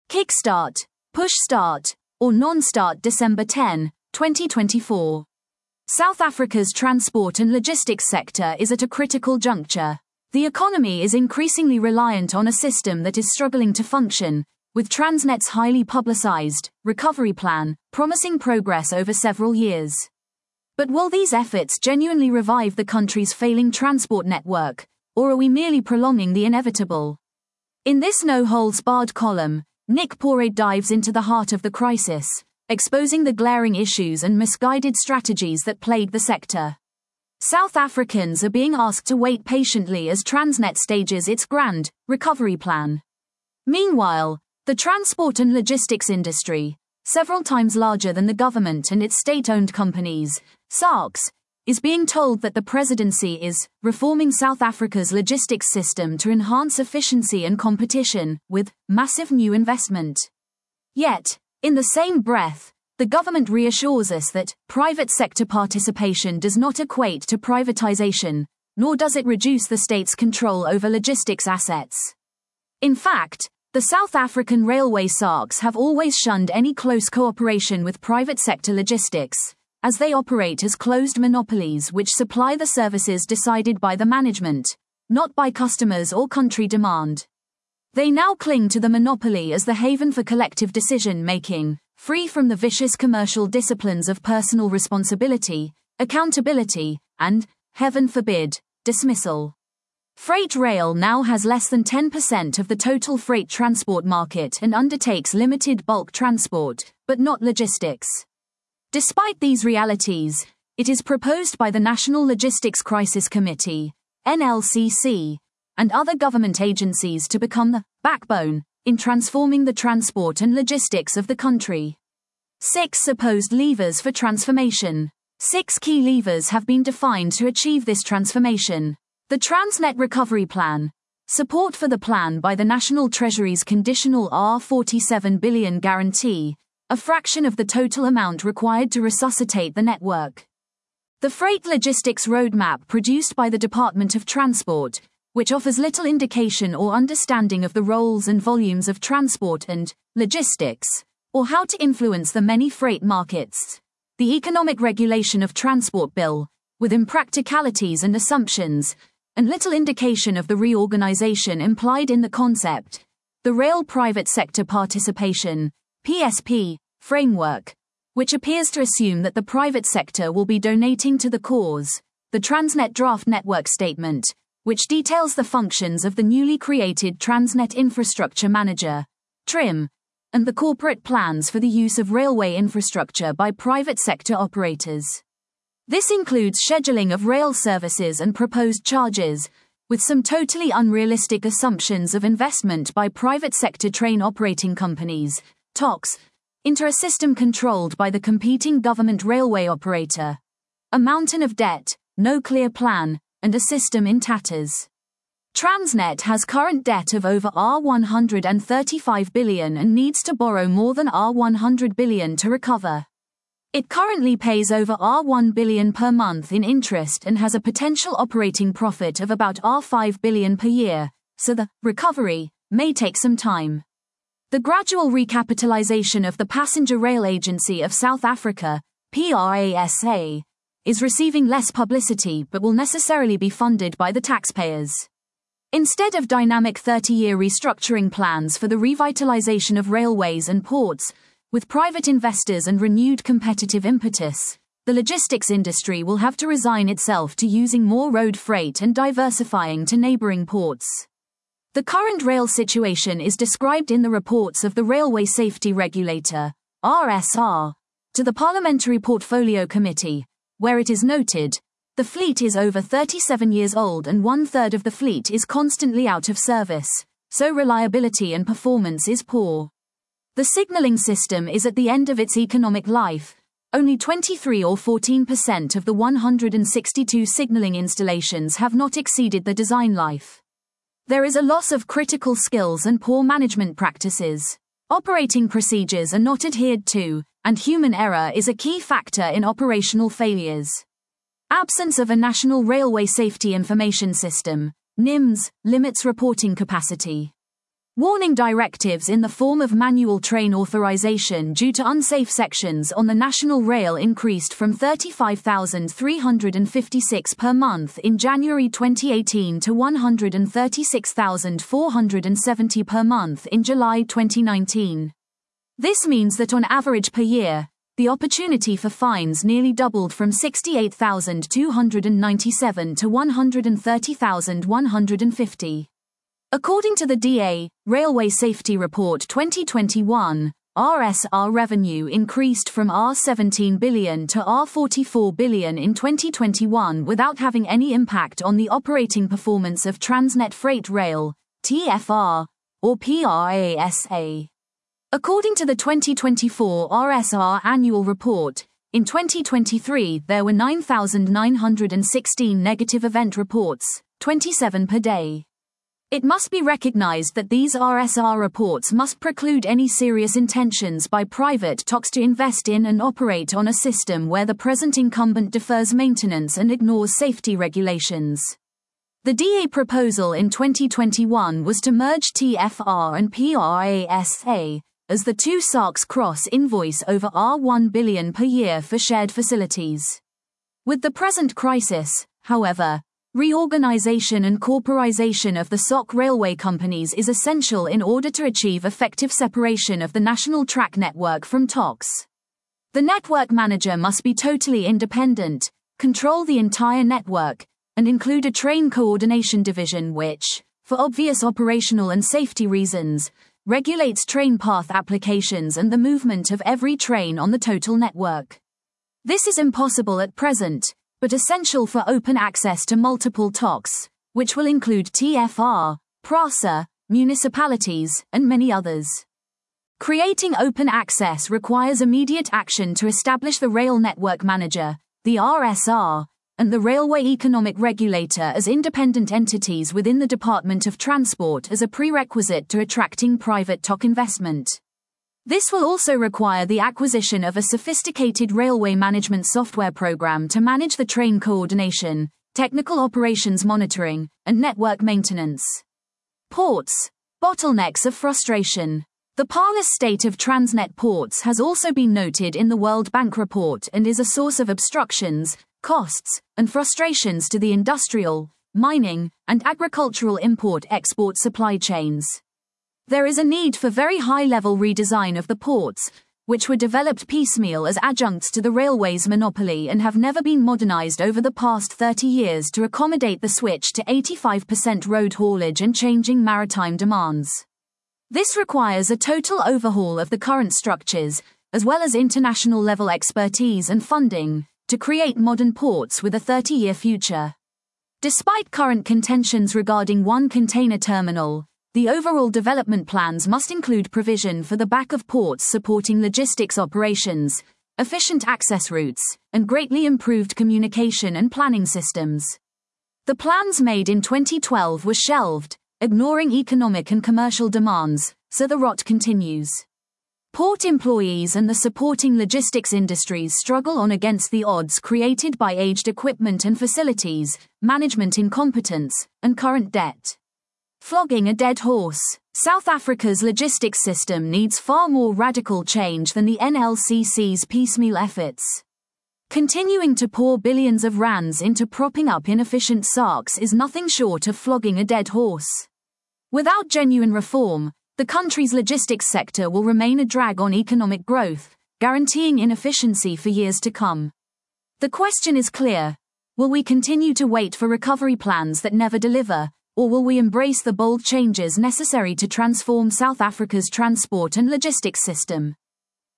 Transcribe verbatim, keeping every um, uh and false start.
Kickstart, Push Start, or Non-Start December tenth, twenty twenty-four. South Africa's transport and logistics sector is at a critical juncture. The economy is increasingly reliant on a system that is struggling to function, with Transnet's highly publicized recovery plan promising progress over several years. But will these efforts genuinely revive the country's failing transport network, or are we merely prolonging the inevitable? In this no-holds-barred column, Nick Poré dives into the heart of the crisis, exposing the glaring issues and misguided strategies that plague the sector. South Africans are being asked to wait patiently as Transnet stages its grand recovery plan. Meanwhile, the transport and logistics industry, several times larger than the government and its state-owned companies, SARCs, is being told that the presidency is reforming South Africa's logistics system to enhance efficiency and competition, with massive new investment. Yet, in the same breath, the government reassures us that private sector participation does not equate to privatization, nor does it reduce the state's control over logistics assets. In fact, the South African railway SARCs have always shunned any close cooperation with private sector logistics, as they operate as closed monopolies which supply the services decided by the management, not by customers or country demand. They now cling to the monopoly as the haven for collective decision-making, free from the vicious commercial disciplines of personal responsibility, accountability, and, heaven forbid, dismissal. Freight rail now has less than ten percent of the total freight transport market and undertakes limited bulk transport, but not logistics. Despite these realities, it is proposed by the National Logistics Crisis Committee, N L C C, and other government agencies to become the backbone in transforming the transport and logistics of the country. Six supposed levers for transformation. Six key levers have been defined to achieve this transformation. The Transnet Recovery Plan. Support for the plan by the National Treasury's conditional R forty-seven billion guarantee, a fraction of the total amount required to resuscitate the network. The Freight Logistics Roadmap produced by the Department of Transport, which offers little indication or understanding of the roles and volumes of transport and logistics, or how to influence the many freight markets. The Economic Regulation of Transport Bill, with impracticalities and assumptions, and little indication of the reorganization implied in the concept. The Rail Private Sector Participation, P S P, framework, which appears to assume that the private sector will be donating to the cause. The Transnet Draft Network Statement, which details the functions of the newly created Transnet Infrastructure Manager, TRIM, and the corporate plans for the use of railway infrastructure by private sector operators. This includes scheduling of rail services and proposed charges, with some totally unrealistic assumptions of investment by private sector train operating companies, T O Cs, into a system controlled by the competing government railway operator. A mountain of debt, no clear plan, and a system in tatters. Transnet has current debt of over R one hundred thirty-five billion and needs to borrow more than R one hundred billion to recover. It currently pays over R one billion per month in interest and has a potential operating profit of about R five billion per year, so the recovery may take some time. The gradual recapitalization of the Passenger Rail Agency of South Africa, PRASA, is receiving less publicity but will necessarily be funded by the taxpayers. Instead of dynamic thirty-year restructuring plans for the revitalization of railways and ports, with private investors and renewed competitive impetus, the logistics industry will have to resign itself to using more road freight and diversifying to neighboring ports. The current rail situation is described in the reports of the Railway Safety Regulator, R S R, to the Parliamentary Portfolio Committee, where it is noted, the fleet is over thirty-seven years old and one-third of the fleet is constantly out of service, so reliability and performance is poor. The signalling system is at the end of its economic life. Only twenty-three or fourteen percent of the one hundred sixty-two signalling installations have not exceeded the design life. There is a loss of critical skills and poor management practices. Operating procedures are not adhered to, and human error is a key factor in operational failures. Absence of a National Railway Safety Information System, N I M S, limits reporting capacity. Warning directives in the form of manual train authorization due to unsafe sections on the national rail increased from thirty-five thousand three hundred fifty-six per month in January twenty eighteen to one hundred thirty-six thousand four hundred seventy per month in July twenty nineteen. This means that on average per year, the opportunity for fines nearly doubled from sixty-eight thousand two hundred ninety-seven to one hundred thirty thousand one hundred fifty. According to the D A Railway Safety Report twenty twenty-one, R S R revenue increased from R seventeen billion to R forty-four billion in twenty twenty-one without having any impact on the operating performance of Transnet Freight Rail, T F R, or PRASA. According to the twenty twenty-four R S R annual report, in twenty twenty-three there were nine thousand nine hundred sixteen negative event reports, twenty-seven per day. It must be recognized that these R S R reports must preclude any serious intentions by private T O Cs to invest in and operate on a system where the present incumbent defers maintenance and ignores safety regulations. The D A proposal in twenty twenty-one was to merge T F R and PRASA, as the two S A Cs cross invoice over R one billion per year for shared facilities. With the present crisis, however, reorganization and corporization of the S O C railway companies is essential in order to achieve effective separation of the national track network from T O Cs. The network manager must be totally independent, control the entire network, and include a train coordination division which, for obvious operational and safety reasons, regulates train path applications and the movement of every train on the total network. This is impossible at present, but essential for open access to multiple T O Cs, which will include T F R, PRASA, municipalities, and many others. Creating open access requires immediate action to establish the Rail Network Manager, the R S R, and the Railway Economic Regulator as independent entities within the Department of Transport as a prerequisite to attracting private T O C investment. This will also require the acquisition of a sophisticated railway management software program to manage the train coordination, technical operations monitoring, and network maintenance. Ports. Bottlenecks of frustration. The parlous state of Transnet ports has also been noted in the World Bank report and is a source of obstructions, costs, and frustrations to the industrial, mining, and agricultural import-export supply chains. There is a need for very high-level redesign of the ports, which were developed piecemeal as adjuncts to the railway's monopoly and have never been modernized over the past thirty years to accommodate the switch to eighty-five percent road haulage and changing maritime demands. This requires a total overhaul of the current structures, as well as international-level expertise and funding, to create modern ports with a thirty-year future. Despite current contentions regarding one container terminal, the overall development plans must include provision for the back of ports supporting logistics operations, efficient access routes, and greatly improved communication and planning systems. The plans made in twenty twelve were shelved, ignoring economic and commercial demands, so the rot continues. Port employees and the supporting logistics industries struggle on against the odds created by aged equipment and facilities, management incompetence, and current debt. Flogging a dead horse. South Africa's logistics system needs far more radical change than the N L C C's piecemeal efforts. Continuing to pour billions of rands into propping up inefficient S A Cs is nothing short of flogging a dead horse. Without genuine reform, the country's logistics sector will remain a drag on economic growth, guaranteeing inefficiency for years to come. The question is clear: will we continue to wait for recovery plans that never deliver, or will we embrace the bold changes necessary to transform South Africa's transport and logistics system?